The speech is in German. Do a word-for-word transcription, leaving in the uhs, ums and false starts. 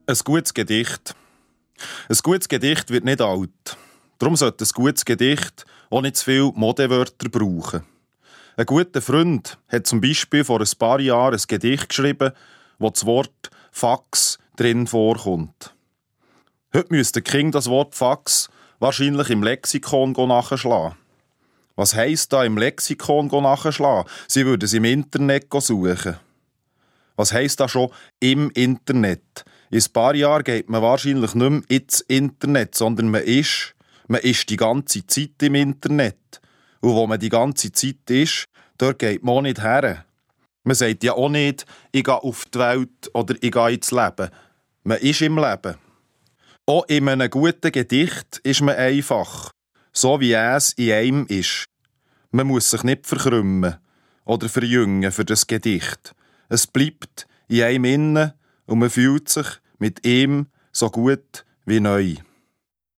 Ein gutes Gedicht. Ein gutes Gedicht wird nicht alt. Darum sollte ein gutes Gedicht auch nicht zu viele Modewörter brauchen. Ein guter Freund hat zum Beispiel vor ein paar Jahren ein Gedicht geschrieben, wo das Wort Fax drin vorkommt. Heute müsste King das Wort Fax wahrscheinlich im Lexikon nachschlagen. Was heisst da im Lexikon nachschlagen? Sie würden es im Internet suchen. Was heisst da schon im Internet? In ein paar Jahren geht man wahrscheinlich nicht mehr ins Internet, sondern man ist, man ist die ganze Zeit im Internet. Und wo man die ganze Zeit ist, dort geht man auch nicht her. Man sagt ja auch nicht, ich gehe auf die Welt oder ich gehe ins Leben. Man ist im Leben. Auch in einem guten Gedicht ist man einfach, so wie es in einem ist. Man muss sich nicht verkrümmen oder verjüngen für das Gedicht. Es bleibt in einem innen und man fühlt sich mit ihm so gut wie neu.